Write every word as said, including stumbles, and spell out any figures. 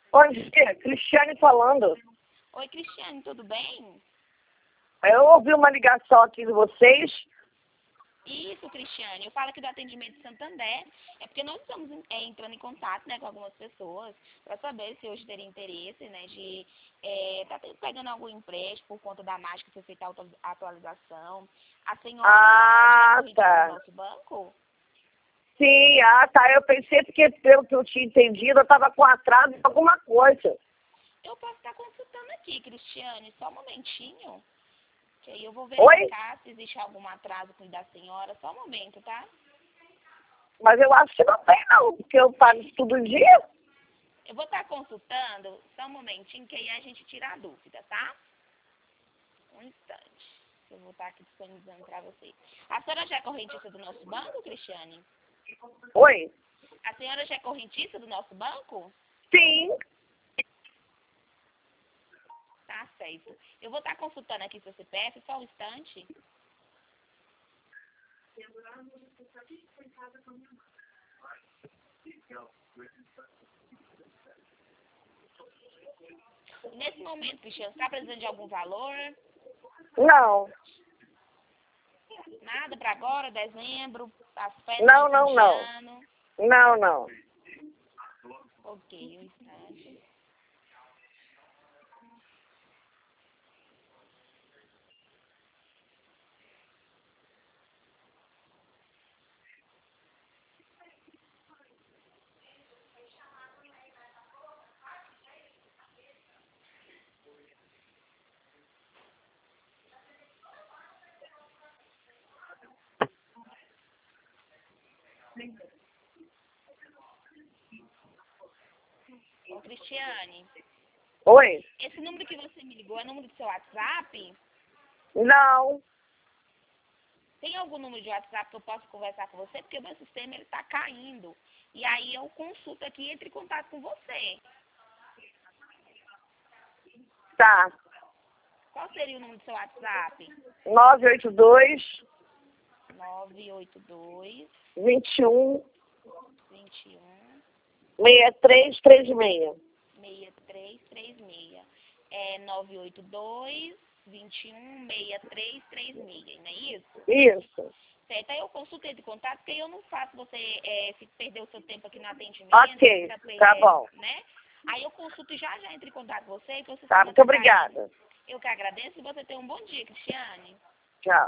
Bom dia, Cristiane falando. Oi, Cristiane, tudo bem? Eu ouvi uma ligação aqui de vocês. Isso, Cristiane. Eu falo aqui do atendimento de Santander. É porque nós estamos é, entrando em contato, né, com algumas pessoas para saber se hoje teria interesse, né, de estar é, tá pegando algum empréstimo por conta da mágica que foi feita a atualização. A senhora Ah, já é tá. do nosso banco? Sim, ah, tá. Eu pensei porque, pelo que eu tinha entendido, eu estava com atraso em alguma coisa. Eu posso estar consultando aqui, Cristiane, só um momentinho. Que aí eu vou Oi? verificar se existe algum atraso com o da senhora. Só um momento, tá? Mas eu acho que não tem, não, porque eu pago tudo em dia. Eu vou estar consultando, só um momentinho, que aí a gente tira a dúvida, tá? Um instante. Eu vou estar aqui disponibilizando para você. A senhora já é correntista do nosso banco, Cristiane? Oi? A senhora já é correntista do nosso banco? Sim. Tá certo. Eu vou estar consultando aqui seu C P F, só um instante. Nesse momento, Cristiane, está precisando de algum valor? Não. Nada para agora, dezembro, as festas Não, de não, fim de não. ano? Não, não. Ok, um instante. Ô, Cristiane, Oi? esse número que você me ligou é número do seu WhatsApp? Não. Tem algum número de WhatsApp que eu possa conversar com você? Porque o meu sistema ele tá caindo. E aí eu consulto aqui e entro em contato com você. Tá. Qual seria o número do seu WhatsApp? nove oito dois, nove oito dois, vinte e um, vinte e um, seis três três seis. seis três três seis. É nove oito dois, vinte e um, seis três três seis, não é isso? Isso. Certo, aí eu consulto de contato, porque eu não faço você é, se perder o seu tempo aqui no atendimento. Ok, pra, tá bom. Né? Aí eu consulto e já já entro em contato com você. Que você Tá, muito obrigada. Eu que agradeço e você tenha um bom dia, Cristiane. Tchau.